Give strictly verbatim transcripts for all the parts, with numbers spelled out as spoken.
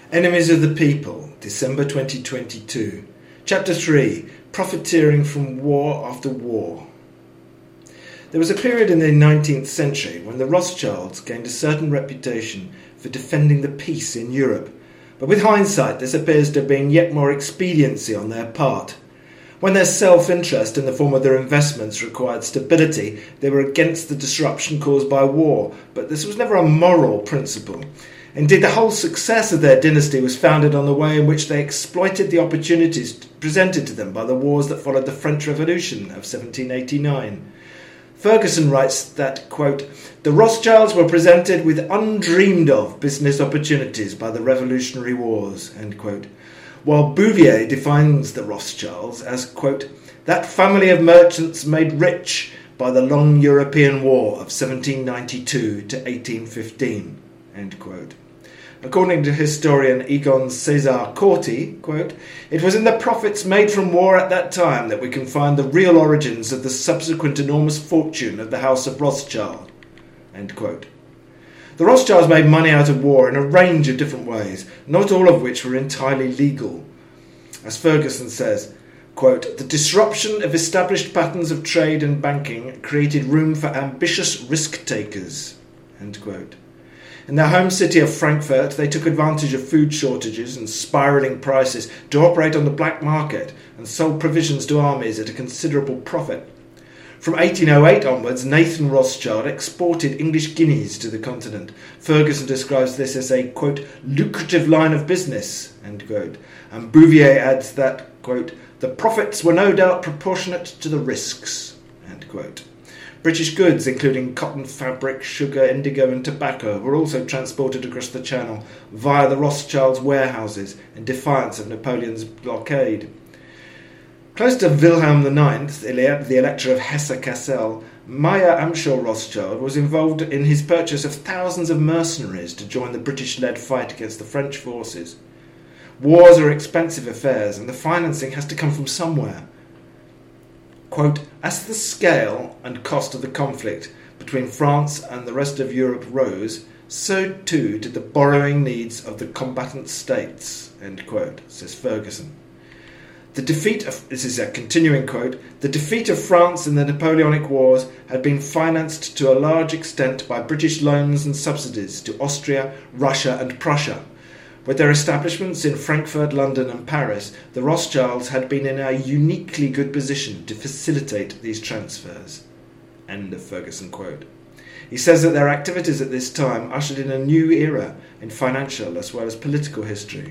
Enemies of the People, December twenty twenty-two. Chapter three. Profiteering from War After War. There was a period in the nineteenth century when the Rothschilds gained a certain reputation for defending the peace in Europe, but with hindsight this appears to have been yet more expediency on their part. When their self-interest in the form of their investments required stability, they were against the disruption caused by war, but this was never a moral principle. Indeed, the whole success of their dynasty was founded on the way in which they exploited the opportunities presented to them by the wars that followed the French Revolution of seventeen eighty-nine. Ferguson writes that, quote, "The Rothschilds were presented with undreamed-of business opportunities by the Revolutionary Wars," end quote, while Bouvier defines the Rothschilds as, quote, "that family of merchants made rich by the long European War of seventeen ninety-two to eighteen fifteen, end quote. According to historian Egon César Corti, quote, "It was in the profits made from war at that time that we can find the real origins of the subsequent enormous fortune of the House of Rothschild," end quote. The Rothschilds made money out of war in a range of different ways, not all of which were entirely legal. As Ferguson says, quote, "The disruption of established patterns of trade and banking created room for ambitious risk-takers," end quote. In their home city of Frankfurt, they took advantage of food shortages and spiralling prices to operate on the black market and sold provisions to armies at a considerable profit. From eighteen oh eight onwards, Nathan Rothschild exported English guineas to the continent. Ferguson describes this as a, quote, "lucrative line of business," end quote. And Bouvier adds that, quote, "the profits were no doubt proportionate to the risks," end quote. British goods, including cotton fabric, sugar, indigo and tobacco, were also transported across the Channel via the Rothschilds' warehouses in defiance of Napoleon's blockade. Close to Wilhelm the Ninth, the Elector of Hesse-Kassel, Meyer Amschel Rothschild was involved in his purchase of thousands of mercenaries to join the British-led fight against the French forces. Wars are expensive affairs, and the financing has to come from somewhere. Quote, "As the scale and cost of the conflict between France and the rest of Europe rose, so too did the borrowing needs of the combatant states," end quote, says Ferguson. The defeat of, this is a continuing quote, "the defeat of France in the Napoleonic Wars had been financed to a large extent by British loans and subsidies to Austria, Russia and Prussia. With their establishments in Frankfurt, London and Paris, the Rothschilds had been in a uniquely good position to facilitate these transfers," end of Ferguson quote. He says that their activities at this time ushered in a new era in financial as well as political history.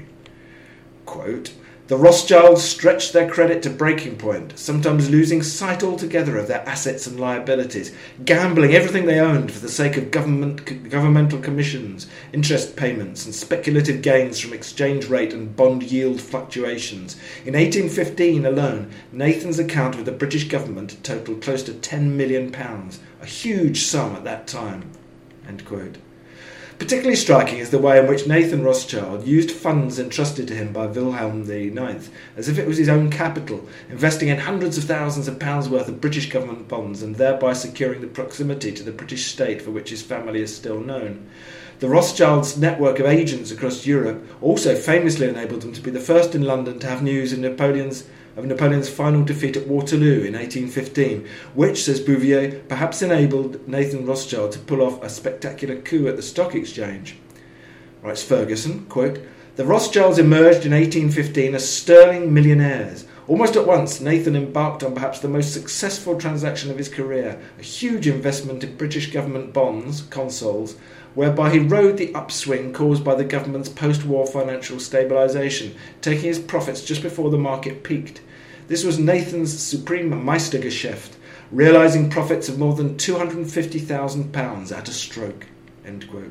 Quote, "The Rothschilds stretched their credit to breaking point, sometimes losing sight altogether of their assets and liabilities, gambling everything they owned for the sake of government, governmental commissions, interest payments, and speculative gains from exchange rate and bond yield fluctuations. In eighteen fifteen alone, Nathan's account with the British government totalled close to ten million pounds, a huge sum at that time," end quote. Particularly striking is the way in which Nathan Rothschild used funds entrusted to him by Wilhelm the Ninth as if it was his own capital, investing in hundreds of thousands of pounds worth of British government bonds and thereby securing the proximity to the British state for which his family is still known. The Rothschilds' network of agents across Europe also famously enabled them to be the first in London to have news of Napoleon's of Napoleon's final defeat at Waterloo in eighteen fifteen, which, says Bouvier, perhaps enabled Nathan Rothschild to pull off a spectacular coup at the stock exchange. Writes Ferguson, quote, "The Rothschilds emerged in eighteen fifteen as sterling millionaires. Almost at once, Nathan embarked on perhaps the most successful transaction of his career, a huge investment in British government bonds, consols, whereby he rode the upswing caused by the government's post-war financial stabilisation, taking his profits just before the market peaked. This was Nathan's supreme Meistergeschäft, realising profits of more than two hundred fifty thousand pounds at a stroke," end quote.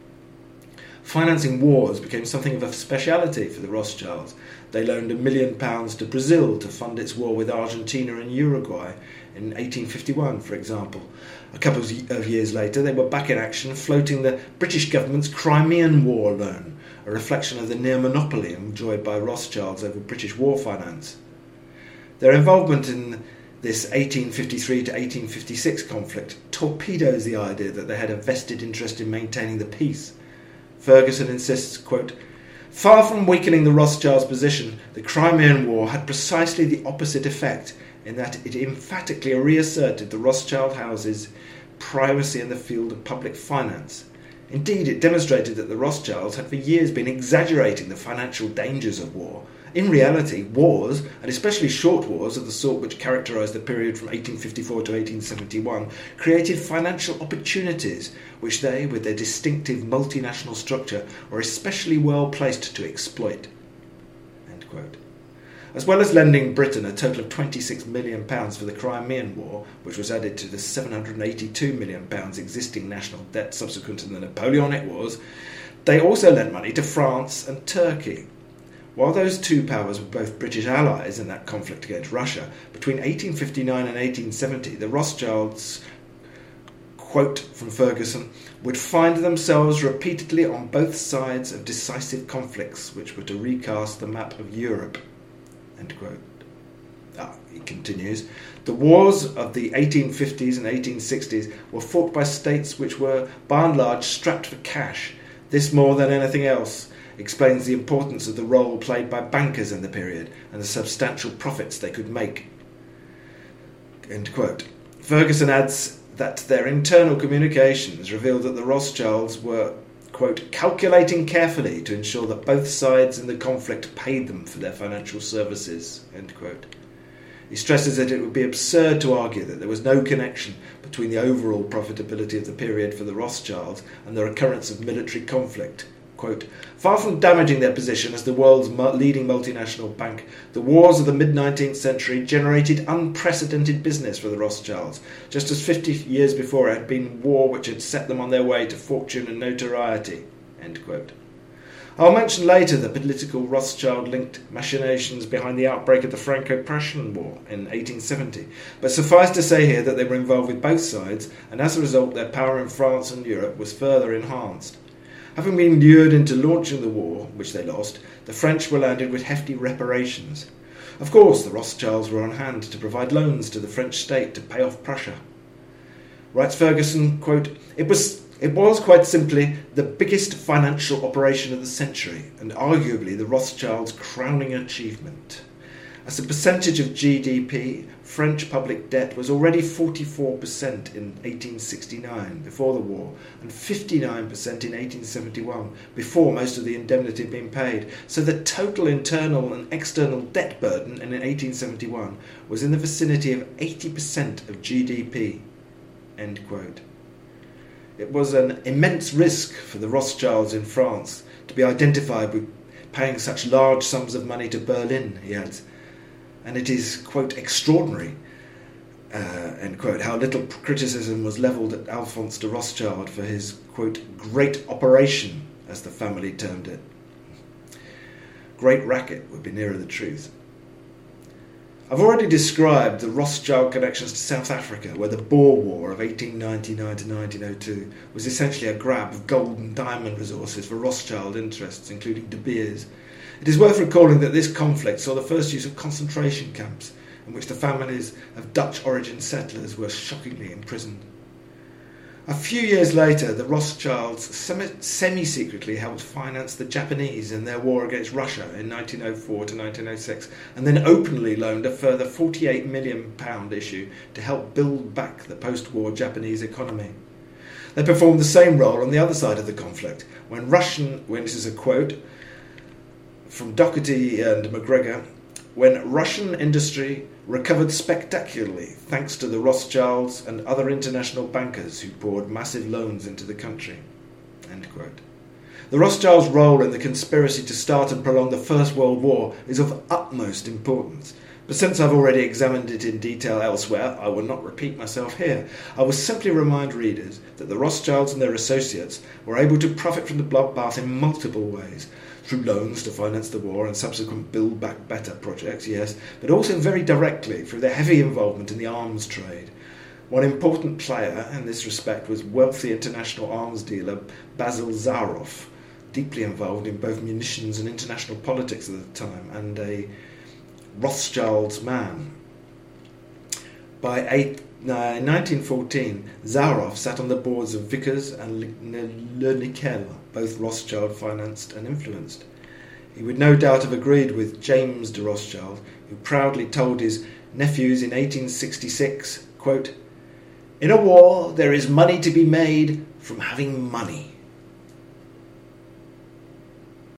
Financing wars became something of a speciality for the Rothschilds. They loaned a million pounds to Brazil to fund its war with Argentina and Uruguay in eighteen fifty-one, for example. A couple of years later, they were back in action floating the British government's Crimean War loan, a reflection of the near monopoly enjoyed by Rothschilds over British war finance. Their involvement in this eighteen fifty-three to eighteen fifty-six conflict torpedoes the idea that they had a vested interest in maintaining the peace. Ferguson insists, quote, Far from weakening the Rothschilds' position, the Crimean War had precisely the opposite effect, in that it emphatically reasserted the Rothschild house's primacy in the field of public finance. Indeed, it demonstrated that the Rothschilds had for years been exaggerating the financial dangers of war. In reality, wars, and especially short wars of the sort which characterised the period from eighteen fifty-four to eighteen seventy-one, created financial opportunities which they, with their distinctive multinational structure, were especially well placed to exploit. End quote. As well as lending Britain a total of twenty-six million pounds for the Crimean War, which was added to the seven hundred eighty-two million pounds existing national debt subsequent to the Napoleonic Wars, they also lent money to France and Turkey. While those two powers were both British allies in that conflict against Russia, between eighteen fifty-nine and eighteen seventy, the Rothschilds, quote from Ferguson, would find themselves repeatedly on both sides of decisive conflicts which were to recast the map of Europe. End quote. Ah, he continues, the wars of the eighteen fifties and eighteen sixties were fought by states which were, by and large, strapped for cash. This, more than anything else, explains the importance of the role played by bankers in the period and the substantial profits they could make. End quote. Ferguson adds that their internal communications revealed that the Rothschilds were, quote, calculating carefully to ensure that both sides in the conflict paid them for their financial services, end quote. He stresses that it would be absurd to argue that there was no connection between the overall profitability of the period for the Rothschilds and the recurrence of military conflict. Quote, far from damaging their position as the world's leading multinational bank, the wars of the mid-nineteenth century generated unprecedented business for the Rothschilds, just as fifty years before it had been war which had set them on their way to fortune and notoriety. End quote. I'll mention later the political Rothschild-linked machinations behind the outbreak of the Franco-Prussian War in eighteen seventy, but suffice to say here that they were involved with both sides, and as a result their power in France and Europe was further enhanced. Having been lured into launching the war, which they lost, the French were landed with hefty reparations. Of course, the Rothschilds were on hand to provide loans to the French state to pay off Prussia. Writes Ferguson, quote, it was, it was quite simply the biggest financial operation of the century, and arguably the Rothschilds' crowning achievement. As a percentage of G D P, French public debt was already forty-four percent in eighteen sixty-nine, before the war, and fifty-nine percent in eighteen seventy-one, before most of the indemnity had been paid. So the total internal and external debt burden in eighteen seventy-one was in the vicinity of eighty percent of G D P. End quote. It was an immense risk for the Rothschilds in France to be identified with paying such large sums of money to Berlin, he adds. And it is, quote, extraordinary, uh, end quote, how little criticism was levelled at Alphonse de Rothschild for his, quote, great operation, as the family termed it. Great racket would be nearer the truth. I've already described the Rothschild connections to South Africa, where the Boer War of eighteen ninety-nine to nineteen oh two was essentially a grab of gold and diamond resources for Rothschild interests, including De Beers. It is worth recalling that this conflict saw the first use of concentration camps, in which the families of Dutch-origin settlers were shockingly imprisoned. A few years later, the Rothschilds semi-secretly helped finance the Japanese in their war against Russia in nineteen oh four to nineteen oh six, and then openly loaned a further forty-eight million pounds issue to help build back the post-war Japanese economy. They performed the same role on the other side of the conflict, when Russian, when this is a quote from Doherty and McGregor, when Russian industry recovered spectacularly thanks to the Rothschilds and other international bankers who poured massive loans into the country. End quote. The Rothschilds' role in the conspiracy to start and prolong the First World War is of utmost importance, but since I've already examined it in detail elsewhere, I will not repeat myself here. I will simply remind readers that the Rothschilds and their associates were able to profit from the bloodbath in multiple ways, through loans to finance the war and subsequent Build Back Better projects, yes, but also very directly through their heavy involvement in the arms trade. One important player in this respect was wealthy international arms dealer Basil Zaroff, deeply involved in both munitions and international politics at the time, and a Rothschild's man. By eight, uh, nineteen fourteen, Zaroff sat on the boards of Vickers and Le Nickel, both Rothschild financed and influenced. He would no doubt have agreed with James de Rothschild, who proudly told his nephews in eighteen sixty-six, quote, "In a war there is money to be made from having money."